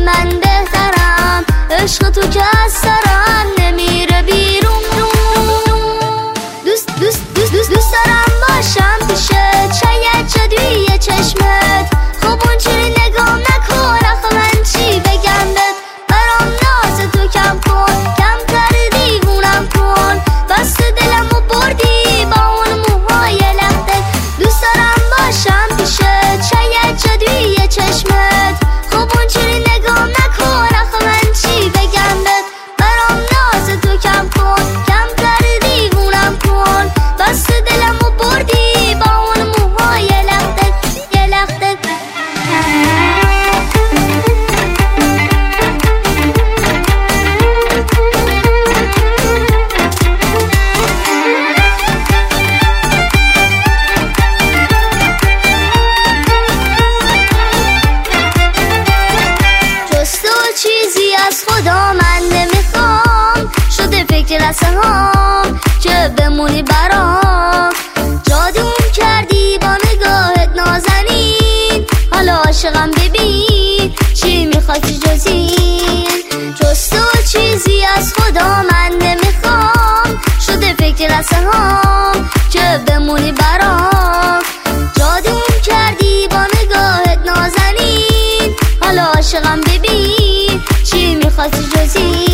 من بهترم، عشق تو که از سرم نمیره بیرون. دوست دارم باشم پیشت، شاید جادوی چشمت، خب اونجوری نگام نکن، آخه من چی بگم بهت؟ برام ناز تو کم کن، کمتر دیوونم کن، بس دلمو بردی با اون موهای لختت. دوست دارم باشم پیشت، شاید جادوی چشمت، خب اونجوری نگام نکن، آخه من چی بگم بهت؟ برام ناز تو کم کن، کمتر دیوونم کن، بس دلمو بردی با اون موهای لختت. جز تو چیزی از خدا من نمیخوام، شده فکر لحظه هام که بمونی برام. جادوم کردی با نگاهت نازنین، حالا عاشقم ببین چی میخوای جز این. جز تو چیزی از خدا من نمیخوام، شده فکر لحظه هام که بمونی برام. جادوم کردی با نگاهت نازنین، حالا عاشقم ببین چی میخوای جز این.